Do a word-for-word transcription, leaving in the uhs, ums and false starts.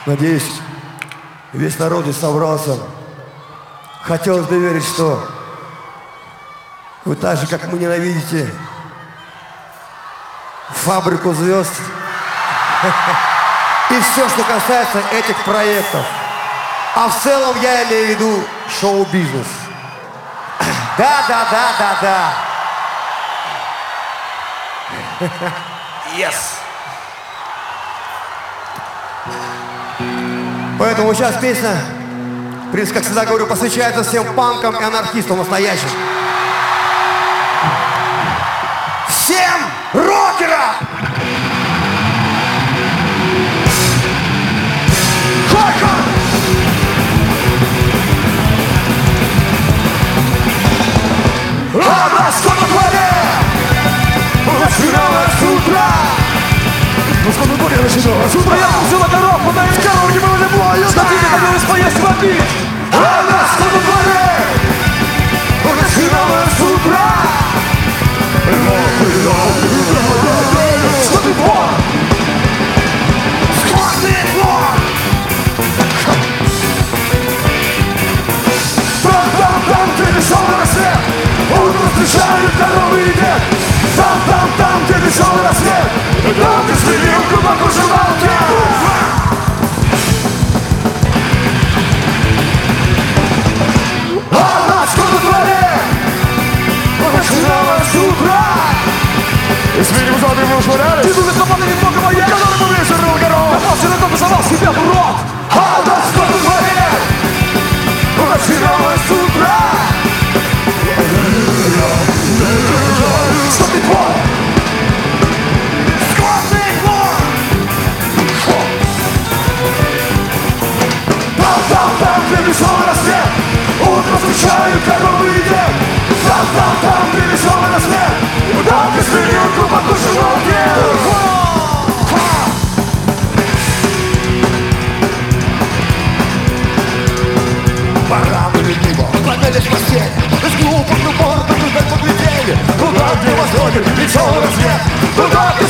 Надеюсь, весь народ здесь собрался. Хотелось бы верить, что вы так же, как мы, ненавидите фабрику звезд и все, что касается этих проектов. А в целом я имею в виду шоу-бизнес. Да, да, да, да, да. Yes. Поэтому сейчас песня, в принципе, как всегда говорю, посвящается всем панкам и анархистам настоящим. Всем рокерам! А что на дворе? Начиналось с утра. Ну что на дворе начиналось с утра? Я взяла коробку, на из коробки мы уже плою. Что тебе хотелось поесть попить? А что на дворе? Начиналось с утра. Что ты вор? Скотный вор! Там-там-там, ты пришел на рассвет. Утром встречают коровы и дед. Там-там-там, где пришел рассвет. Там ты следил, глубоко желал ты. А ночь на дворе начиналась с утра. И с видим зады мы ушвырялись. Ты думаешь, лопаты немного моей, который мы вешали на гору. Я после на том посовал себя в рот. А ночь на дворе начиналась с утра. Что ты твой? Скотный двор! Там-там-там, где пришел рассвет. Утром встречают коровы и дед. Там-там-там, где пришел рассвет. Там ты свернул глубоко живой дед. Пора бы его поднялись в постель. С глупым упором, как поглядели. Туда, где восходит, пришел рассвет. Туда, где